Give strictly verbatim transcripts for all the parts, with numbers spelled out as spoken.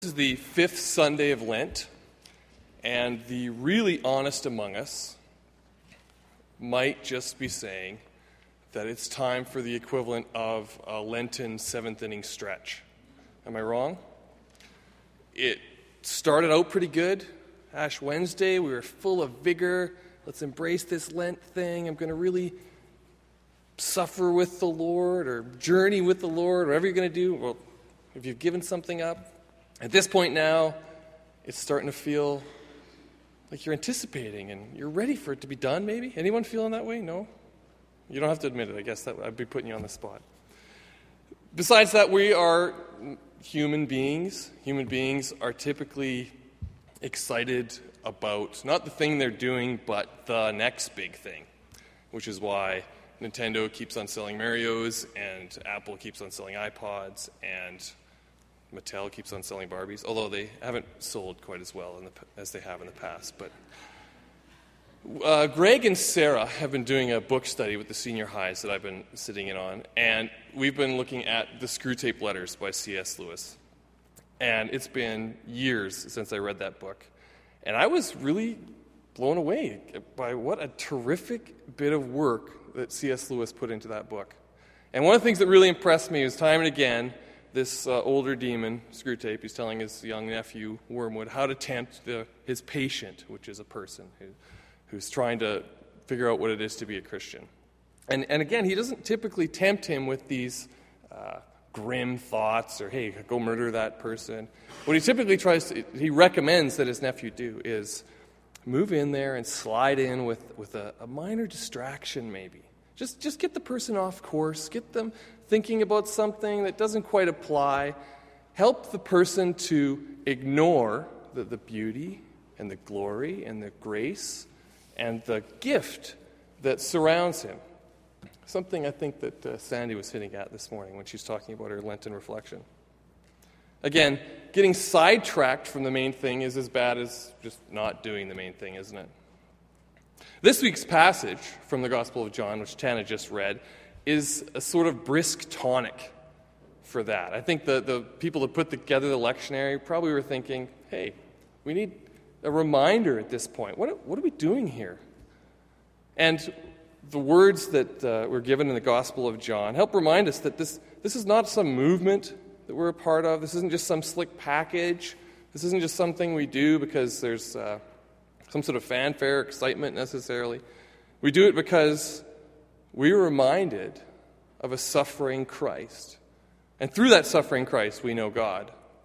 This is the fifth Sunday of Lent, and the really honest among us might just be saying that it's time for the equivalent of a Lenten seventh inning stretch. Am I wrong? It started out pretty good. Ash Wednesday, we were full of vigor. Let's embrace this Lent thing. I'm going to really suffer with the Lord or journey with the Lord, whatever you're going to do. Well, if you've given something up, at this point now, it's starting to feel like you're anticipating and you're ready for it to be done, maybe? Anyone feeling that way? No? You don't have to admit it. I guess that I'd be putting you on the spot. Besides that, we are human beings. Human beings are typically excited about not the thing they're doing, but the next big thing, which is why Nintendo keeps on selling Marios and Apple keeps on selling iPods and Mattel keeps on selling Barbies, although they haven't sold quite as well in the, as they have in the past. But uh, Greg and Sarah have been doing a book study with the senior highs that I've been sitting in on, and we've been looking at The Screwtape Letters by C S Lewis. And it's been years since I read that book, and I was really blown away by what a terrific bit of work that C S Lewis put into that book. And one of the things that really impressed me is time and again, this uh, older demon, Screwtape, he's telling his young nephew, Wormwood, how to tempt the, his patient, which is a person who, who's trying to figure out what it is to be a Christian. And, and again, he doesn't typically tempt him with these uh, grim thoughts or, hey, go murder that person. What he typically tries to, he recommends that his nephew do is move in there and slide in with, with a, a minor distraction maybe. Just, just get the person off course, get them thinking about something that doesn't quite apply. Help the person to ignore the, the beauty and the glory and the grace and the gift that surrounds him. Something I think that uh, Sandy was hitting at this morning when she's talking about her Lenten reflection. Again, getting sidetracked from the main thing is as bad as just not doing the main thing, isn't it? This week's passage from the Gospel of John, which Tana just read, is a sort of brisk tonic for that. I think the, the people that put together the lectionary probably were thinking, hey, we need a reminder at this point. What, what are we doing here? And the words that uh, were given in the Gospel of John help remind us that this, this is not some movement that we're a part of. This isn't just some slick package. This isn't just something we do because there's uh, some sort of fanfare, excitement necessarily. We do it because we are reminded of a suffering Christ. And through that suffering Christ, we know God.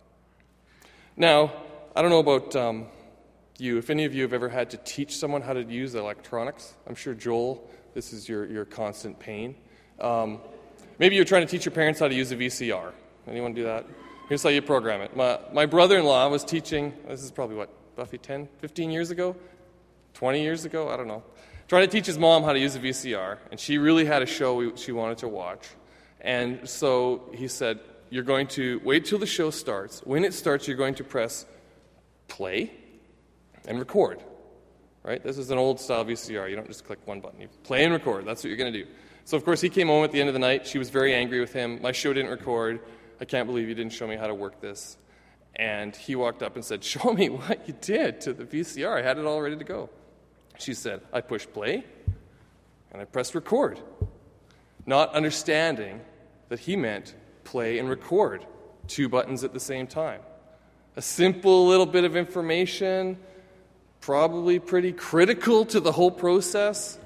Now, I don't know about um, you. If any of you have ever had to teach someone how to use electronics, I'm sure, Joel, this is your, your constant pain. Um, maybe you're trying to teach your parents how to use a V C R. Anyone do that? Here's how you program it. My, my brother-in-law was teaching, this is probably what, Buffy, ten, fifteen years ago? twenty years ago? I don't know. Trying to teach his mom how to use a V C R, and she really had a show we, she wanted to watch. And so he said, you're going to wait till the show starts. When it starts, you're going to press play and record. Right? This is an old-style V C R. You don't just click one button. You play and record. That's what you're going to do. So, of course, he came home at the end of the night. She was very angry with him. My show didn't record. I can't believe you didn't show me how to work this. And he walked up and said, show me what you did to the V C R. I had it all ready to go. She said, I pushed play and I pressed record, not understanding that he meant play and record, two buttons at the same time. A simple little bit of information, probably pretty critical to the whole process,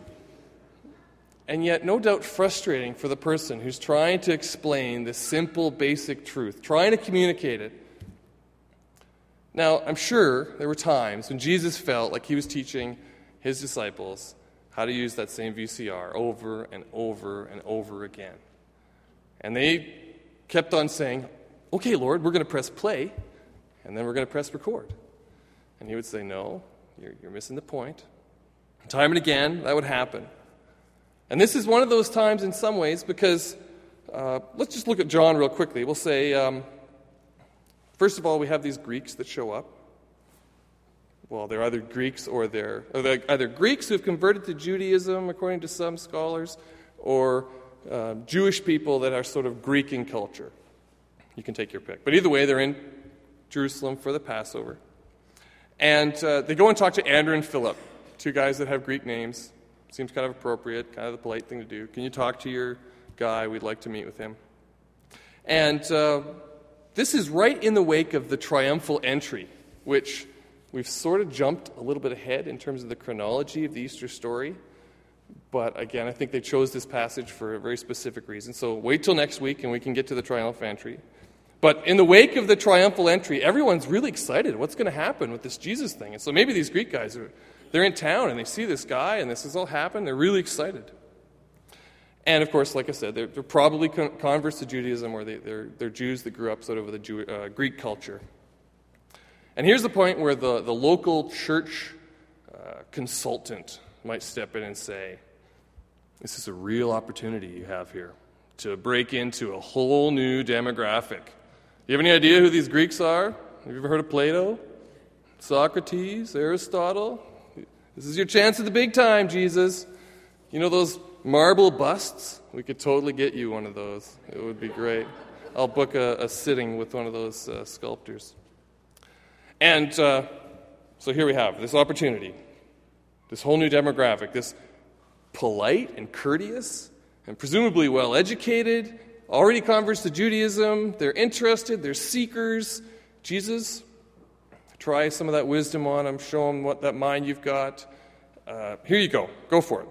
and yet no doubt frustrating for the person who's trying to explain this simple, basic truth, trying to communicate it. Now, I'm sure there were times when Jesus felt like he was teaching his disciples how to use that same V C R over and over and over again. And they kept on saying, okay, Lord, we're going to press play, and then we're going to press record. And he would say, no, you're, you're missing the point. Time and again, that would happen. And this is one of those times in some ways because, uh, let's just look at John real quickly. We'll say, um, first of all, we have these Greeks that show up. Well, they're either Greeks or they're, or they're either Greeks who have converted to Judaism, according to some scholars, or uh, Jewish people that are sort of Greek in culture. You can take your pick. But either way, they're in Jerusalem for the Passover. And uh, they go and talk to Andrew and Philip, two guys that have Greek names. Seems kind of appropriate, kind of the polite thing to do. Can you talk to your guy? We'd like to meet with him. And uh, this is right in the wake of the triumphal entry, which we've sort of jumped a little bit ahead in terms of the chronology of the Easter story. But again, I think they chose this passage for a very specific reason. So wait till next week and we can get to the triumphal entry. But in the wake of the triumphal entry, everyone's really excited. What's going to happen with this Jesus thing? And so maybe these Greek guys, are they're in town and they see this guy and this has all happened. They're really excited. And of course, like I said, they're, they're probably con- converts to Judaism, or they, they're, they're Jews that grew up sort of with a Jew, uh, Greek culture. And here's the point where the, the local church uh, consultant might step in and say, this is a real opportunity you have here to break into a whole new demographic. Do you have any idea who these Greeks are? Have you ever heard of Plato? Socrates? Aristotle? This is your chance at the big time, Jesus. You know those marble busts? We could totally get you one of those. It would be great. I'll book a, a sitting with one of those uh, sculptors. And uh, so here we have this opportunity, this whole new demographic, this polite and courteous and presumably well-educated, already converts to Judaism. They're interested. They're seekers. Jesus, try some of that wisdom on them. Show them what that mind you've got. Uh, here you go. Go for it.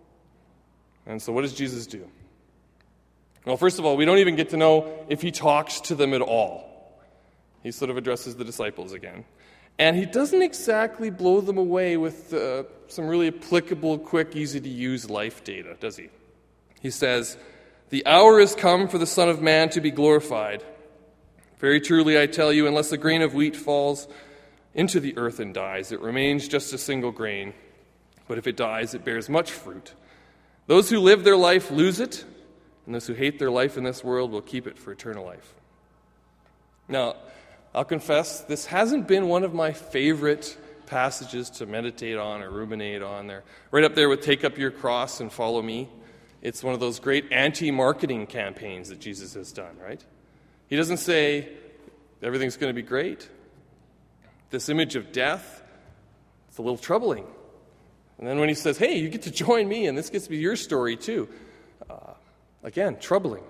And so what does Jesus do? Well, first of all, we don't even get to know if he talks to them at all. He sort of addresses the disciples again. And he doesn't exactly blow them away with uh, some really applicable, quick, easy-to-use life data, does he? He says, "The hour has come for the Son of Man to be glorified. Very truly I tell you, unless a grain of wheat falls into the earth and dies, it remains just a single grain. But if it dies, it bears much fruit. Those who live their life lose it, and those who hate their life in this world will keep it for eternal life." Now, I'll confess, this hasn't been one of my favorite passages to meditate on or ruminate on. They're right up there with "Take up your cross and follow me." It's one of those great anti-marketing campaigns that Jesus has done, right? He doesn't say everything's going to be great. This image of death, it's a little troubling. And then when he says, hey, you get to join me, and this gets to be your story too, uh, again, troubling.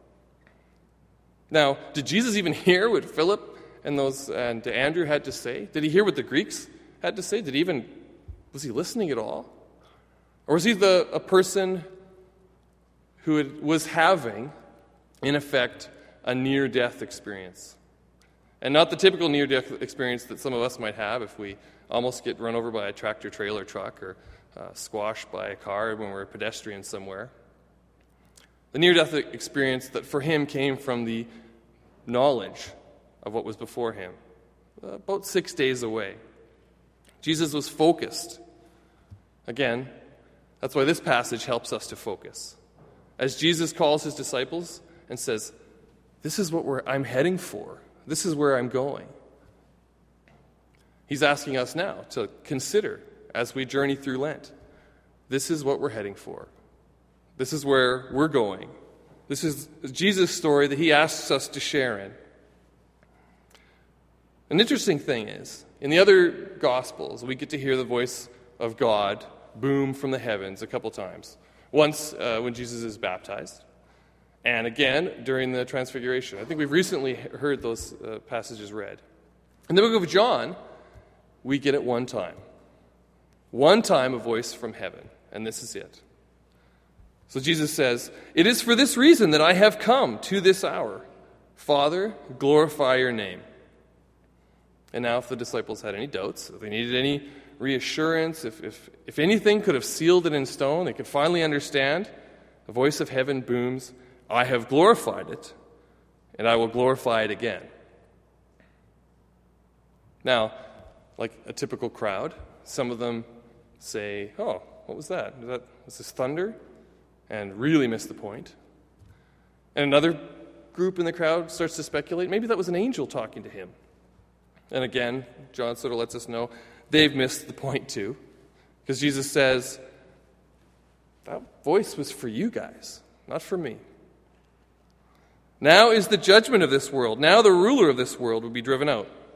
Now, did Jesus even hear what Philip and those and Andrew had to say? Did he hear what the Greeks had to say? Did he even, was he listening at all? Or was he the a person who had, was having, in effect, a near-death experience? And not the typical near-death experience that some of us might have if we almost get run over by a tractor-trailer truck or uh, squashed by a car when we're a pedestrian somewhere. The near-death experience that for him came from the knowledge of what was before him, uh, about six days away. Jesus was focused. Again, that's why this passage helps us to focus. As Jesus calls his disciples and says, this is what we're, I'm heading for. This is where I'm going. He's asking us now to consider as we journey through Lent. This is what we're heading for. This is where we're going. This is Jesus' story that he asks us to share in. An interesting thing is, in the other Gospels, we get to hear the voice of God boom from the heavens a couple times. Once uh, when Jesus is baptized, and again during the Transfiguration. I think we've recently heard those uh, passages read. In the book of John, we get it one time. One time a voice from heaven, and this is it. So Jesus says, "It is for this reason that I have come to this hour. Father, glorify your name." And now if the disciples had any doubts, if they needed any reassurance, if, if, if anything could have sealed it in stone, they could finally understand, the voice of heaven booms, "I have glorified it, and I will glorify it again." Now, like a typical crowd, some of them say, "Oh, what was that? Was, that, was this thunder?" and really miss the point. And another group in the crowd starts to speculate, maybe that was an angel talking to him. And again, John sort of lets us know they've missed the point too. Because Jesus says, that voice was for you guys, not for me. Now is the judgment of this world. Now the ruler of this world will be driven out.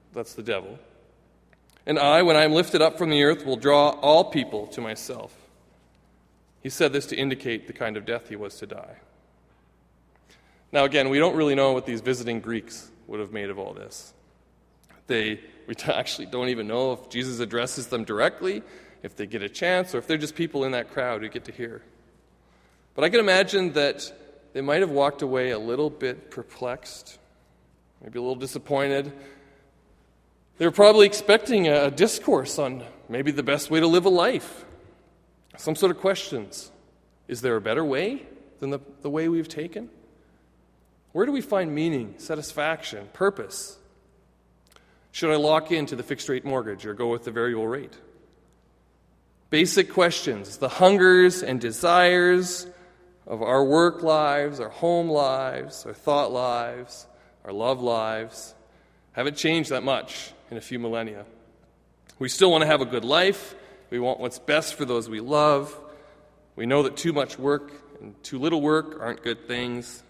That's the devil. And I, when I am lifted up from the earth, will draw all people to myself. He said this to indicate the kind of death he was to die. Now again, we don't really know what these visiting Greeks would have made of all this. They we actually don't even know if Jesus addresses them directly, if they get a chance, or if they're just people in that crowd who get to hear. But I can imagine that they might have walked away a little bit perplexed, maybe a little disappointed. They were probably expecting a discourse on maybe the best way to live a life. Some sort of questions. Is there a better way than the, the way we've taken? Where do we find meaning, satisfaction, purpose? Should I lock into the fixed rate mortgage or go with the variable rate? Basic questions, the hungers and desires of our work lives, our home lives, our thought lives, our love lives, haven't changed that much in a few millennia. We still want to have a good life. We want what's best for those we love. We know that too much work and too little work aren't good things.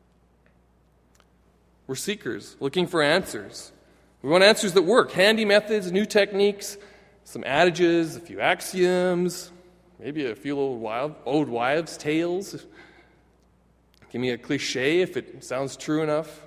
We're seekers, looking for answers. We want answers that work, handy methods, new techniques, some adages, a few axioms, maybe a few old, wild, old wives' tales. Give me a cliche if it sounds true enough.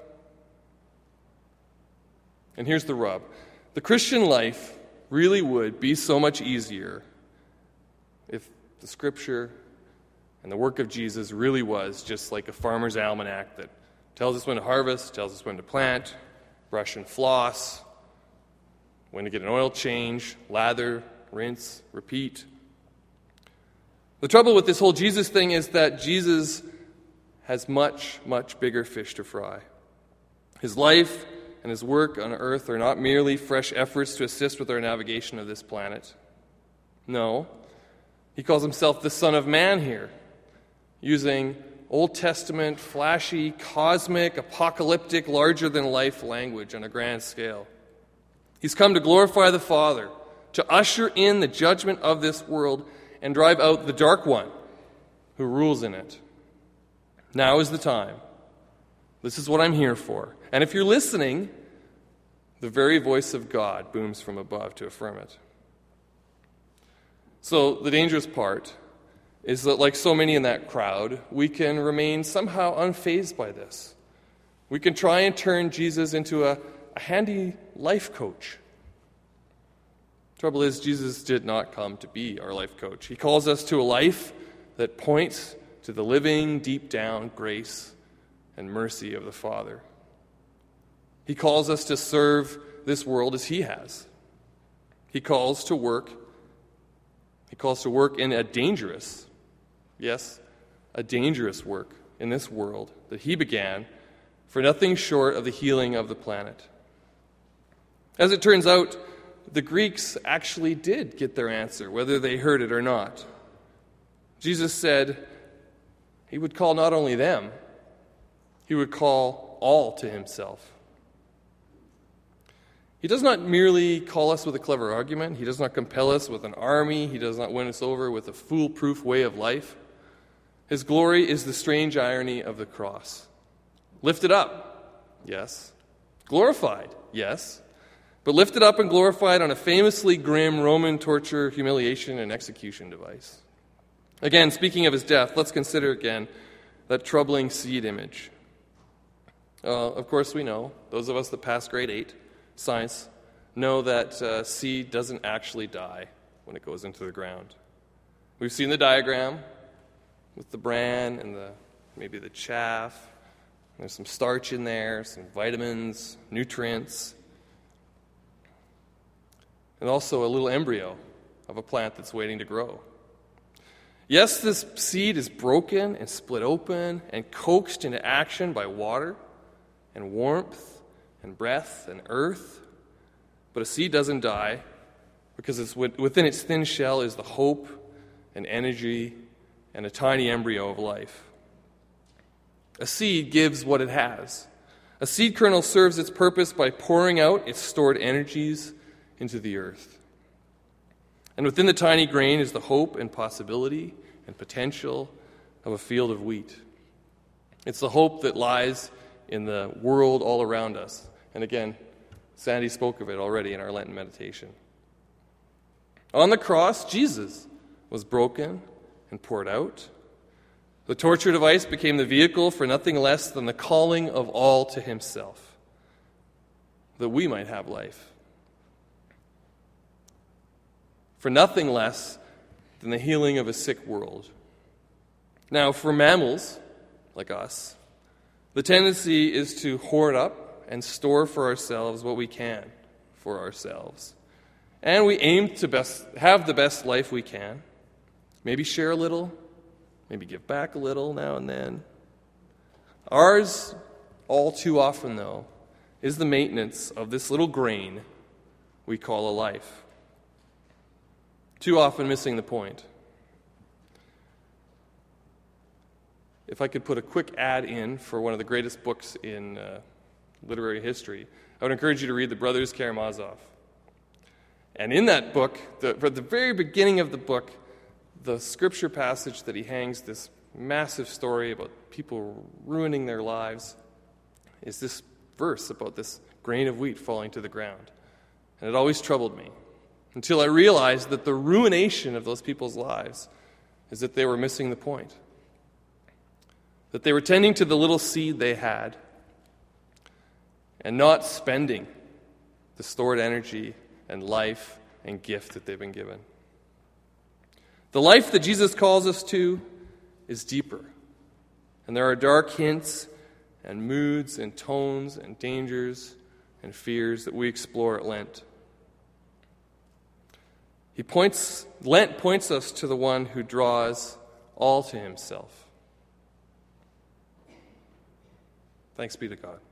And here's the rub. The Christian life really would be so much easier if the Scripture and the work of Jesus really was just like a farmer's almanac that tells us when to harvest, tells us when to plant, brush and floss, when to get an oil change, lather, rinse, repeat. The trouble with this whole Jesus thing is that Jesus has much, much bigger fish to fry. His life and his work on earth are not merely fresh efforts to assist with our navigation of this planet. No, he calls himself the Son of Man here, using Old Testament, flashy, cosmic, apocalyptic, larger-than-life language on a grand scale. He's come to glorify the Father, to usher in the judgment of this world and drive out the dark one who rules in it. Now is the time. This is what I'm here for. And if you're listening, the very voice of God booms from above to affirm it. So the dangerous part is that, like so many in that crowd, we can remain somehow unfazed by this. We can try and turn Jesus into a, a handy life coach. Trouble is, Jesus did not come to be our life coach. He calls us to a life that points to the living, deep down grace and mercy of the Father. He calls us to serve this world as he has. He calls to work. He calls to work in a dangerous, yes, a dangerous work in this world that he began for nothing short of the healing of the planet. As it turns out, the Greeks actually did get their answer, whether they heard it or not. Jesus said he would call not only them, he would call all to himself. He does not merely call us with a clever argument. He does not compel us with an army. He does not win us over with a foolproof way of life. His glory is the strange irony of the cross. Lifted up, yes. Glorified, yes. But lifted up and glorified on a famously grim Roman torture, humiliation, and execution device. Again, speaking of his death, let's consider again that troubling seed image. Uh, of course, we know, those of us that pass grade eight, science, know that uh, seed doesn't actually die when it goes into the ground. We've seen the diagram with the bran and the maybe the chaff. There's some starch in there, some vitamins, nutrients, and also a little embryo of a plant that's waiting to grow. Yes, this seed is broken and split open and coaxed into action by water and warmth and breath and earth. But a seed doesn't die because it's within its thin shell is the hope and energy and a tiny embryo of life. A seed gives what it has. A seed kernel serves its purpose by pouring out its stored energies into the earth. And within the tiny grain is the hope and possibility and potential of a field of wheat. It's the hope that lies in the world all around us. And again, Sandy spoke of it already in our Lenten meditation. On the cross, Jesus was broken and poured out. The torture device became the vehicle for nothing less than the calling of all to himself, that we might have life. For nothing less than the healing of a sick world. Now, for mammals like us, the tendency is to hoard up and store for ourselves what we can for ourselves. And we aim to best have the best life we can. Maybe share a little, maybe give back a little now and then. Ours, all too often though, is the maintenance of this little grain we call a life. Too often missing the point. If I could put a quick ad in for one of the greatest books in uh, literary history, I would encourage you to read The Brothers Karamazov. And in that book, the, at the very beginning of the book, the scripture passage that he hangs this massive story about people ruining their lives is this verse about this grain of wheat falling to the ground. And it always troubled me until I realized that the ruination of those people's lives is that they were missing the point. That they were tending to the little seed they had and not spending the stored energy and life and gift that they've been given. The life that Jesus calls us to is deeper. And there are dark hints and moods and tones and dangers and fears that we explore at Lent. He points, Lent points us to the one who draws all to himself. Thanks be to God.